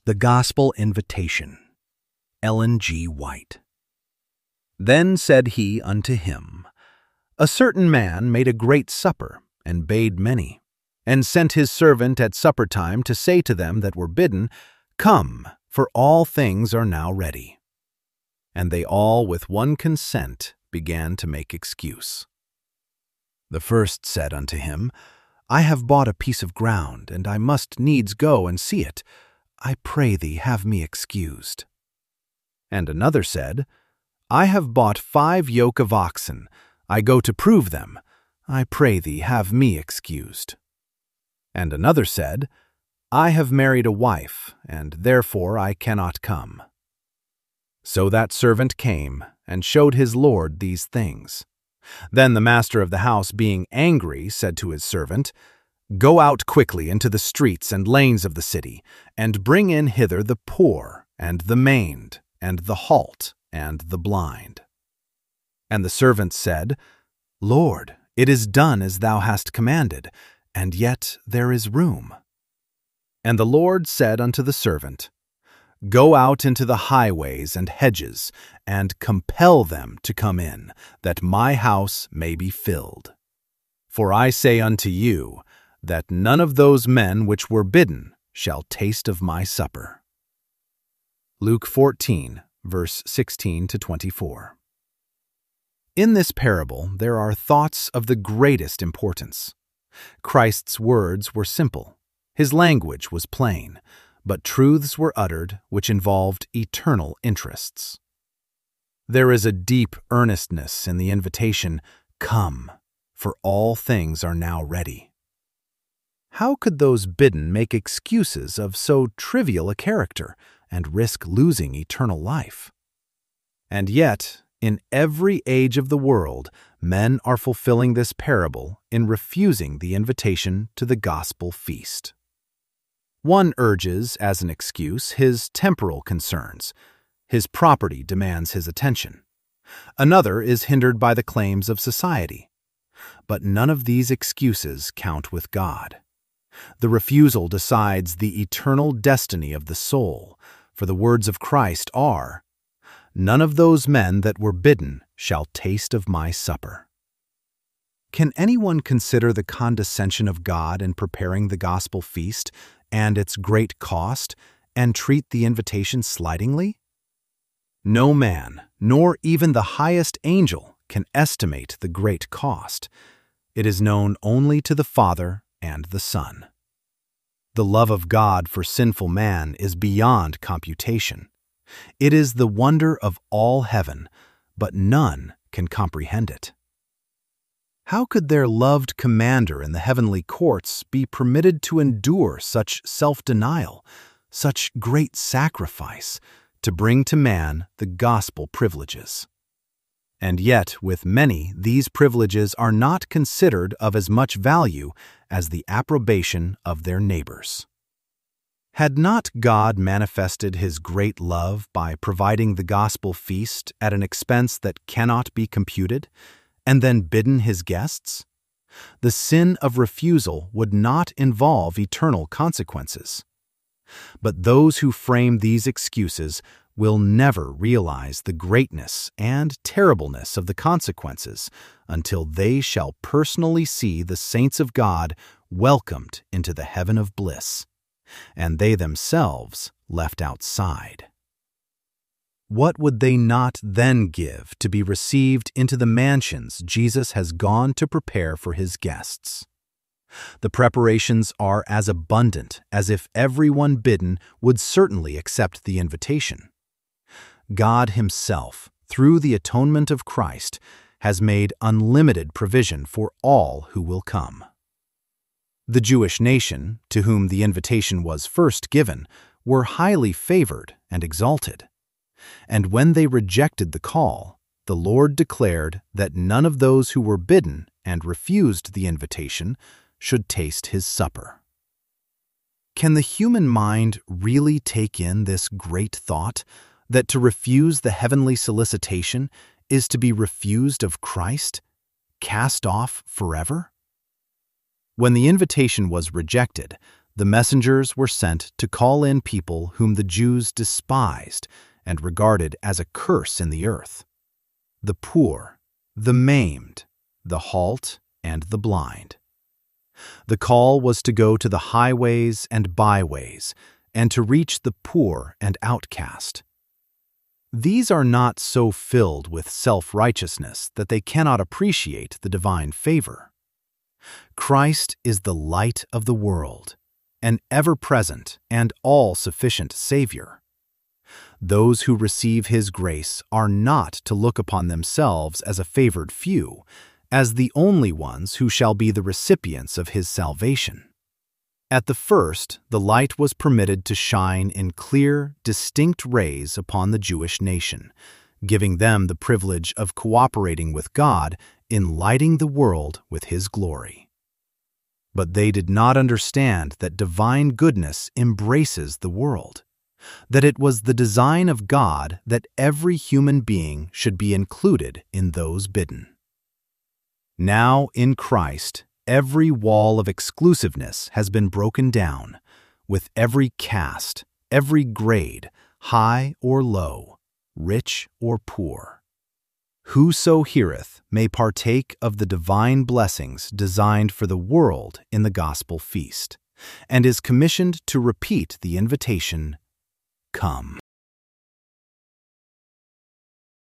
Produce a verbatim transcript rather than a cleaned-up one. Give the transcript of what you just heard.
The Gospel Invitation. Ellen G. White. Then said he unto him, A certain man made a great supper, and bade many, and sent his servant at supper time to say to them that were bidden, Come, for all things are now ready. And they all with one consent began to make excuse. The first said unto him, I have bought a piece of ground, and I must needs go and see it. I pray thee have me excused. And another said, I have bought five yoke of oxen, I go to prove them. I pray thee have me excused. And another said, I have married a wife, and therefore I cannot come. So that servant came, and showed his lord these things. Then the master of the house, being angry, said to his servant, Go out quickly into the streets and lanes of the city, and bring in hither the poor, and the maimed, and the halt, and the blind. And the servant said, Lord, it is done as thou hast commanded, and yet there is room. And the Lord said unto the servant, Go out into the highways and hedges, and compel them to come in, that my house may be filled. For I say unto you, that none of those men which were bidden shall taste of my supper. Luke fourteen, verse sixteen to twenty-four. In this parable there are thoughts of the greatest importance. Christ's words were simple, his language was plain, but truths were uttered which involved eternal interests. There is a deep earnestness in the invitation, Come, for all things are now ready. How could those bidden make excuses of so trivial a character and risk losing eternal life? And yet, in every age of the world, men are fulfilling this parable in refusing the invitation to the gospel feast. One urges, as an excuse, his temporal concerns. His property demands his attention. Another is hindered by the claims of society. But none of these excuses count with God. The refusal decides the eternal destiny of the soul, for the words of Christ are, None of those men that were bidden shall taste of my supper. Can anyone consider the condescension of God in preparing the gospel feast and its great cost, and treat the invitation slightingly? No man, nor even the highest angel, can estimate the great cost. It is known only to the Father and the Son. The love of God for sinful man is beyond computation. It is the wonder of all heaven, but none can comprehend it. How could their loved commander in the heavenly courts be permitted to endure such self-denial, such great sacrifice, to bring to man the gospel privileges? And yet, with many, these privileges are not considered of as much value as the approbation of their neighbors. Had not God manifested his great love by providing the gospel feast at an expense that cannot be computed, and then bidden his guests? The sin of refusal would not involve eternal consequences. But those who frame these excuses will never realize the greatness and terribleness of the consequences until they shall personally see the saints of God welcomed into the heaven of bliss, and they themselves left outside. What would they not then give to be received into the mansions Jesus has gone to prepare for his guests? The preparations are as abundant as if everyone bidden would certainly accept the invitation. God himself, through the atonement of Christ, has made unlimited provision for all who will come. The Jewish nation, to whom the invitation was first given, were highly favored and exalted. And when they rejected the call, the Lord declared that none of those who were bidden and refused the invitation should taste his supper. Can the human mind really take in this great thought, that to refuse the heavenly solicitation is to be refused of Christ, cast off forever? When the invitation was rejected, the messengers were sent to call in people whom the Jews despised and regarded as a curse in the earth: the poor, the maimed, the halt, and the blind. The call was to go to the highways and byways and to reach the poor and outcast. These are not so filled with self-righteousness that they cannot appreciate the divine favor. Christ is the light of the world, an ever-present and all-sufficient Savior. Those who receive His grace are not to look upon themselves as a favored few, as the only ones who shall be the recipients of His salvation. At the first, the light was permitted to shine in clear, distinct rays upon the Jewish nation, giving them the privilege of cooperating with God in lighting the world with His glory. But they did not understand that divine goodness embraces the world, that it was the design of God that every human being should be included in those bidden. Now, in Christ, every wall of exclusiveness has been broken down, with every caste, every grade, high or low, rich or poor. Whoso heareth may partake of the divine blessings designed for the world in the gospel feast, and is commissioned to repeat the invitation, "Come."